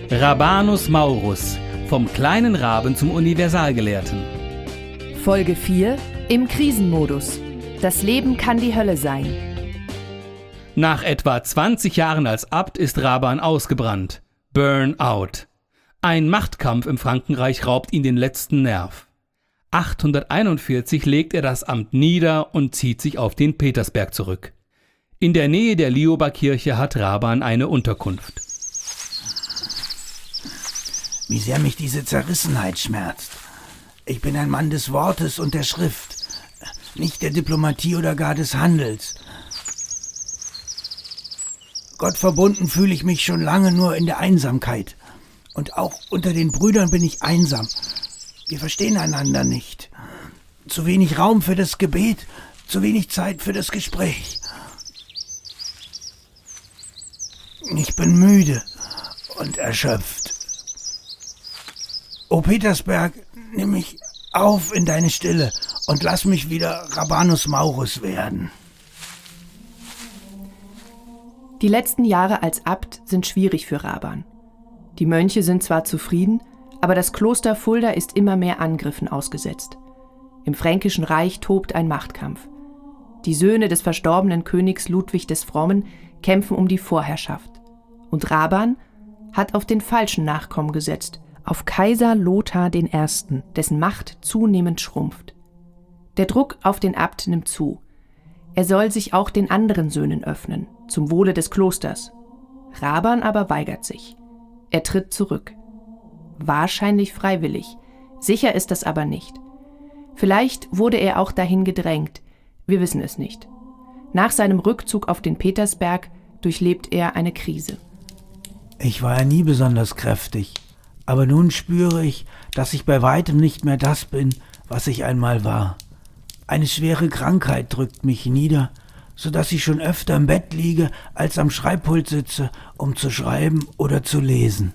Rabanus Maurus, vom kleinen Raben zum Universalgelehrten. Folge 4 im Krisenmodus. Das Leben kann die Hölle sein. Nach etwa 20 Jahren als Abt ist Raban ausgebrannt. Burnout. Ein Machtkampf im Frankenreich raubt ihn den letzten Nerv. 841 legt er das Amt nieder und zieht sich auf den Petersberg zurück. In der Nähe der Lioba-Kirche hat Raban eine Unterkunft. Wie sehr mich diese Zerrissenheit schmerzt. Ich bin ein Mann des Wortes und der Schrift, nicht der Diplomatie oder gar des Handels. Gott verbunden fühle ich mich schon lange nur in der Einsamkeit. Und auch unter den Brüdern bin ich einsam. Wir verstehen einander nicht. Zu wenig Raum für das Gebet, zu wenig Zeit für das Gespräch. Ich bin müde und erschöpft. O Petersberg, nimm mich auf in deine Stille und lass mich wieder Rabanus Maurus werden. Die letzten Jahre als Abt sind schwierig für Raban. Die Mönche sind zwar zufrieden, aber das Kloster Fulda ist immer mehr Angriffen ausgesetzt. Im Fränkischen Reich tobt ein Machtkampf. Die Söhne des verstorbenen Königs Ludwig des Frommen kämpfen um die Vorherrschaft. Und Raban hat auf den falschen Nachkommen gesetzt, auf Kaiser Lothar I., dessen Macht zunehmend schrumpft. Der Druck auf den Abt nimmt zu. Er soll sich auch den anderen Söhnen öffnen, zum Wohle des Klosters. Raban aber weigert sich. Er tritt zurück. Wahrscheinlich freiwillig. Sicher ist das aber nicht. Vielleicht wurde er auch dahin gedrängt. Wir wissen es nicht. Nach seinem Rückzug auf den Petersberg durchlebt er eine Krise. Ich war ja nie besonders kräftig. Aber nun spüre ich, dass ich bei weitem nicht mehr das bin, was ich einmal war. Eine schwere Krankheit drückt mich nieder, sodass ich schon öfter im Bett liege, als am Schreibpult sitze, um zu schreiben oder zu lesen.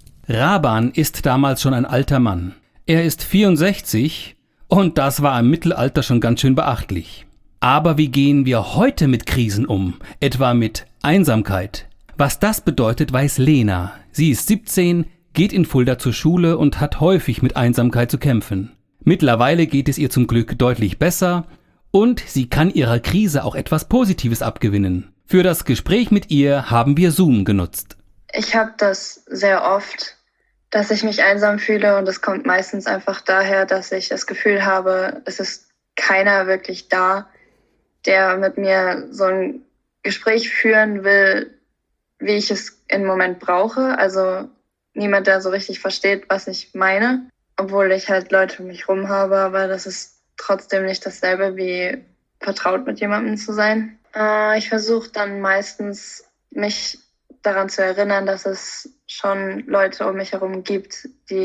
Raban ist damals schon ein alter Mann. Er ist 64 und das war im Mittelalter schon ganz schön beachtlich. Aber wie gehen wir heute mit Krisen um, etwa mit Einsamkeit? Was das bedeutet, weiß Lena. Sie ist 17, geht in Fulda zur Schule und hat häufig mit Einsamkeit zu kämpfen. Mittlerweile geht es ihr zum Glück deutlich besser und sie kann ihrer Krise auch etwas Positives abgewinnen. Für das Gespräch mit ihr haben wir Zoom genutzt. Ich habe das sehr oft, dass ich mich einsam fühle und es kommt meistens einfach daher, dass ich das Gefühl habe, es ist keiner wirklich da, der mit mir so ein Gespräch führen will, wie ich es im Moment brauche. Also niemand, der so richtig versteht, was ich meine, obwohl ich halt Leute um mich rum habe, aber das ist trotzdem nicht dasselbe wie vertraut mit jemandem zu sein. Ich versuche dann meistens, mich daran zu erinnern, dass es schon Leute um mich herum gibt,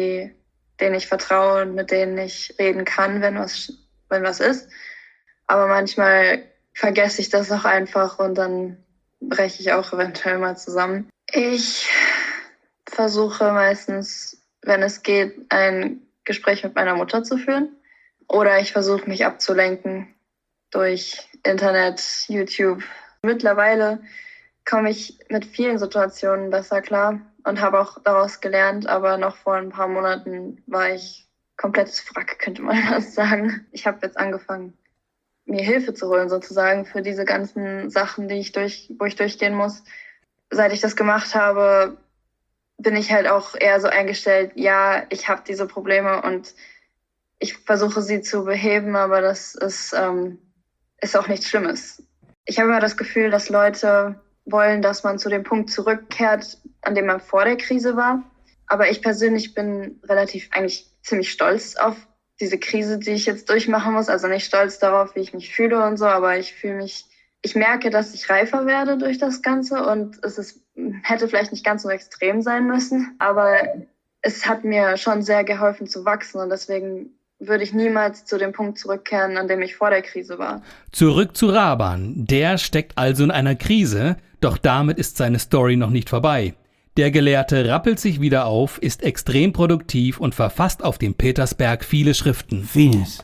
denen ich vertraue und mit denen ich reden kann, wenn was ist. Aber manchmal vergesse ich das auch einfach und dann breche ich auch eventuell mal zusammen. Ich versuche meistens, wenn es geht, ein Gespräch mit meiner Mutter zu führen. Oder ich versuche, mich abzulenken durch Internet, YouTube. Mittlerweile komme ich mit vielen Situationen besser klar und habe auch daraus gelernt. Aber noch vor ein paar Monaten war ich komplettes Wrack, könnte man das sagen. Ich habe jetzt angefangen, mir Hilfe zu holen sozusagen für diese ganzen Sachen, wo ich durchgehen muss. Seit ich das gemacht habe, bin ich halt auch eher so eingestellt, ja, ich habe diese Probleme und ich versuche sie zu beheben, aber das ist auch nichts Schlimmes. Ich habe immer das Gefühl, dass Leute wollen, dass man zu dem Punkt zurückkehrt, an dem man vor der Krise war. Aber ich persönlich bin eigentlich ziemlich stolz auf diese Krise, die ich jetzt durchmachen muss. Also nicht stolz darauf, wie ich mich fühle und so, aber ich merke, dass ich reifer werde durch das Ganze und hätte vielleicht nicht ganz so extrem sein müssen, aber es hat mir schon sehr geholfen zu wachsen und deswegen würde ich niemals zu dem Punkt zurückkehren, an dem ich vor der Krise war. Zurück zu Raban. Der steckt also in einer Krise, doch damit ist seine Story noch nicht vorbei. Der Gelehrte rappelt sich wieder auf, ist extrem produktiv und verfasst auf dem Petersberg viele Schriften. Finis.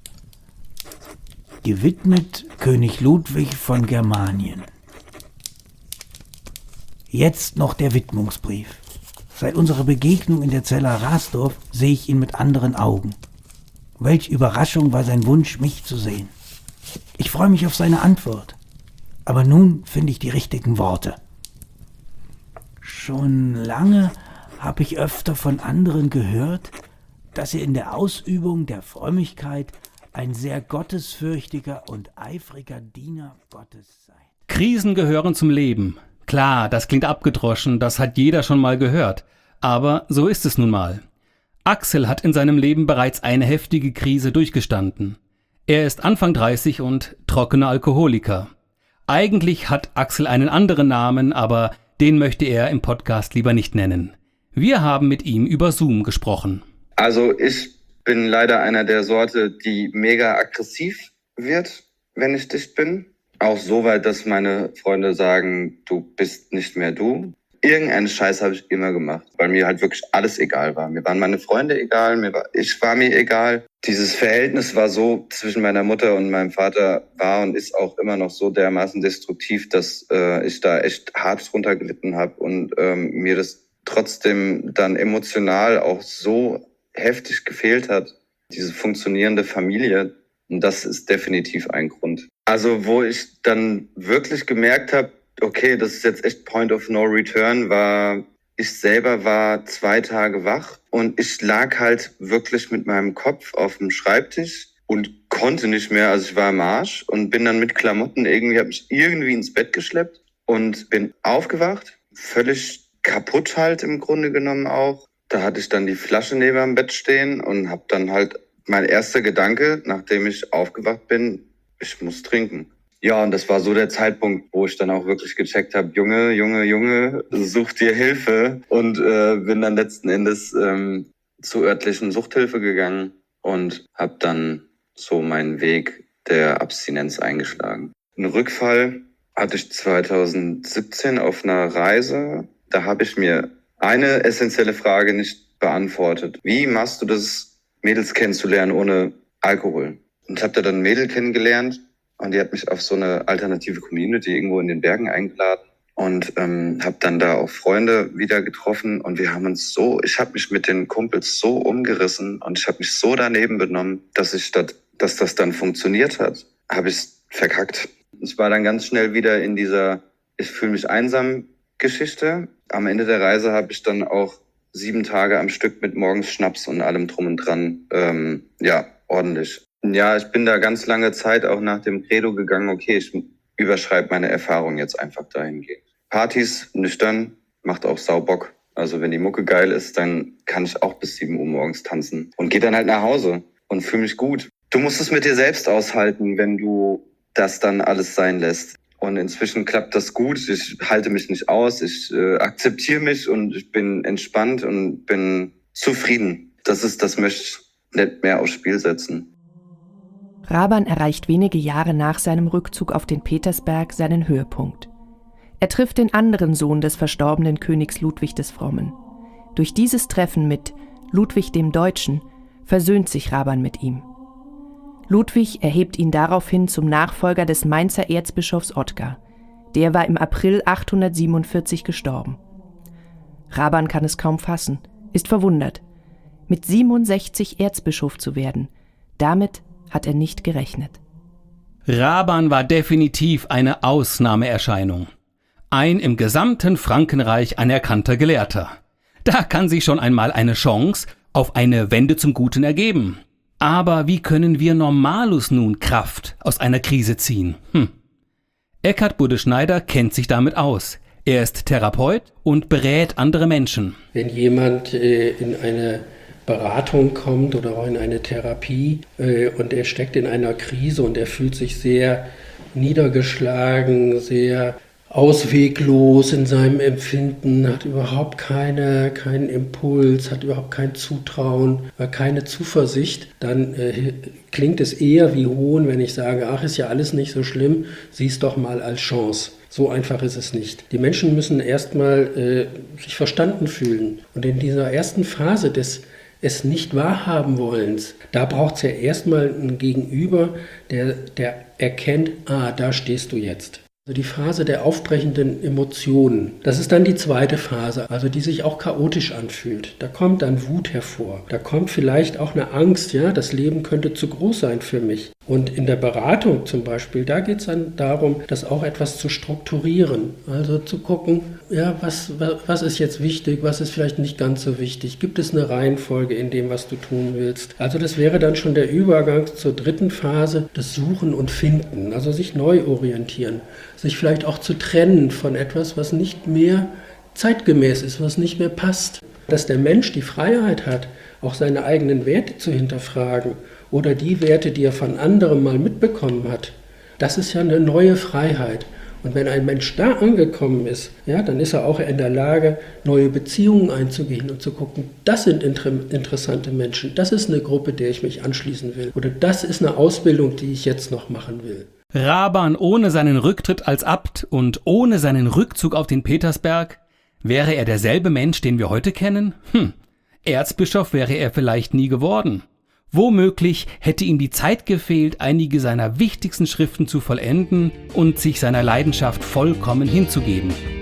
Gewidmet König Ludwig von Germanien. Jetzt noch der Widmungsbrief. Seit unserer Begegnung in der Zeller Rasdorf sehe ich ihn mit anderen Augen. Welch Überraschung war sein Wunsch, mich zu sehen. Ich freue mich auf seine Antwort. Aber nun finde ich die richtigen Worte. Schon lange habe ich öfter von anderen gehört, dass ihr in der Ausübung der Frömmigkeit ein sehr gottesfürchtiger und eifriger Diener Gottes seid. Krisen gehören zum Leben. Klar, das klingt abgedroschen, das hat jeder schon mal gehört. Aber so ist es nun mal. Axel hat in seinem Leben bereits eine heftige Krise durchgestanden. Er ist Anfang 30 und trockener Alkoholiker. Eigentlich hat Axel einen anderen Namen, aber den möchte er im Podcast lieber nicht nennen. Wir haben mit ihm über Zoom gesprochen. Also ich bin leider einer der Sorte, die mega aggressiv wird, wenn ich dicht bin. Auch so weit, dass meine Freunde sagen, du bist nicht mehr du. Irgendeinen Scheiß habe ich immer gemacht, weil mir halt wirklich alles egal war. Mir waren meine Freunde egal, ich war mir egal. Dieses Verhältnis war so zwischen meiner Mutter und meinem Vater war und ist auch immer noch so dermaßen destruktiv, dass ich da echt hart drunter gelitten habe und mir das trotzdem dann emotional auch so heftig gefehlt hat, diese funktionierende Familie. Und das ist definitiv ein Grund. Also wo ich dann wirklich gemerkt habe, okay, das ist jetzt echt Point of No Return, ich selber war 2 Tage wach und ich lag halt wirklich mit meinem Kopf auf dem Schreibtisch und konnte nicht mehr, also ich war am Arsch und bin dann mit Klamotten habe mich irgendwie ins Bett geschleppt und bin aufgewacht, völlig kaputt halt im Grunde genommen auch. Da hatte ich dann die Flasche neben dem Bett stehen und habe dann halt mein erster Gedanke, nachdem ich aufgewacht bin, ich muss trinken. Ja, und das war so der Zeitpunkt, wo ich dann auch wirklich gecheckt habe, Junge, such dir Hilfe. Und bin dann letzten Endes zur örtlichen Suchthilfe gegangen und habe dann so meinen Weg der Abstinenz eingeschlagen. Einen Rückfall hatte ich 2017 auf einer Reise. Da habe ich mir eine essentielle Frage nicht beantwortet. Wie machst du das, Mädels kennenzulernen ohne Alkohol? Und ich habe da dann ein Mädel kennengelernt und die hat mich auf so eine alternative Community irgendwo in den Bergen eingeladen und habe dann da auch Freunde wieder getroffen und wir haben uns ich habe mich mit den Kumpels so umgerissen und ich habe mich so daneben benommen, dass das dann funktioniert hat, habe ich es verkackt. Ich war dann ganz schnell wieder in dieser ich fühle mich einsam Geschichte. Am Ende der Reise habe ich dann auch 7 Tage am Stück mit morgens Schnaps und allem drum und dran, ordentlich. Ja, ich bin da ganz lange Zeit auch nach dem Credo gegangen, okay, ich überschreibe meine Erfahrung jetzt einfach dahingehend. Partys, nüchtern, macht auch Saubock. Also wenn die Mucke geil ist, dann kann ich auch bis 7 Uhr morgens tanzen und gehe dann halt nach Hause und fühle mich gut. Du musst es mit dir selbst aushalten, wenn du das dann alles sein lässt. Und inzwischen klappt das gut. Ich halte mich nicht aus. Ich akzeptiere mich und ich bin entspannt und bin zufrieden. Das möchte ich nicht mehr aufs Spiel setzen. Raban erreicht wenige Jahre nach seinem Rückzug auf den Petersberg seinen Höhepunkt. Er trifft den anderen Sohn des verstorbenen Königs Ludwig des Frommen. Durch dieses Treffen mit Ludwig dem Deutschen versöhnt sich Raban mit ihm. Ludwig erhebt ihn daraufhin zum Nachfolger des Mainzer Erzbischofs Ottgar. Der war im April 847 gestorben. Raban kann es kaum fassen, ist verwundert. Mit 67 Erzbischof zu werden, damit hat er nicht gerechnet. Raban war definitiv eine Ausnahmeerscheinung. Ein im gesamten Frankenreich anerkannter Gelehrter. Da kann sich schon einmal eine Chance auf eine Wende zum Guten ergeben. Aber wie können wir Normalus nun Kraft aus einer Krise ziehen? Eckhard Budde-Schneider kennt sich damit aus. Er ist Therapeut und berät andere Menschen. Wenn jemand in eine Beratung kommt oder auch in eine Therapie und er steckt in einer Krise und er fühlt sich sehr niedergeschlagen, sehr ausweglos in seinem Empfinden, hat überhaupt keinen Impuls, hat überhaupt kein Zutrauen, keine Zuversicht, dann klingt es eher wie Hohn, wenn ich sage, ach, ist ja alles nicht so schlimm, sieh es doch mal als Chance. So einfach ist es nicht. Die Menschen müssen erstmal sich verstanden fühlen. Und in dieser ersten Phase des es nicht wahrhaben wollens, da braucht es ja erstmal einen Gegenüber, der erkennt, da stehst du jetzt. Also die Phase der aufbrechenden Emotionen. Das ist dann die zweite Phase, also die sich auch chaotisch anfühlt. Da kommt dann Wut hervor. Da kommt vielleicht auch eine Angst, ja, das Leben könnte zu groß sein für mich. Und in der Beratung zum Beispiel, da geht es dann darum, das auch etwas zu strukturieren. Also zu gucken, ja, was ist jetzt wichtig, was ist vielleicht nicht ganz so wichtig. Gibt es eine Reihenfolge in dem, was du tun willst? Also das wäre dann schon der Übergang zur dritten Phase, das Suchen und Finden, also sich neu orientieren. Sich vielleicht auch zu trennen von etwas, was nicht mehr zeitgemäß ist, was nicht mehr passt. Dass der Mensch die Freiheit hat, auch seine eigenen Werte zu hinterfragen oder die Werte, die er von anderen mal mitbekommen hat, das ist ja eine neue Freiheit. Und wenn ein Mensch da angekommen ist, ja, dann ist er auch in der Lage, neue Beziehungen einzugehen und zu gucken, das sind interessante Menschen, das ist eine Gruppe, der ich mich anschließen will oder das ist eine Ausbildung, die ich jetzt noch machen will. Raban ohne seinen Rücktritt als Abt und ohne seinen Rückzug auf den Petersberg, wäre er derselbe Mensch, den wir heute kennen? Erzbischof wäre er vielleicht nie geworden. Womöglich hätte ihm die Zeit gefehlt, einige seiner wichtigsten Schriften zu vollenden und sich seiner Leidenschaft vollkommen hinzugeben.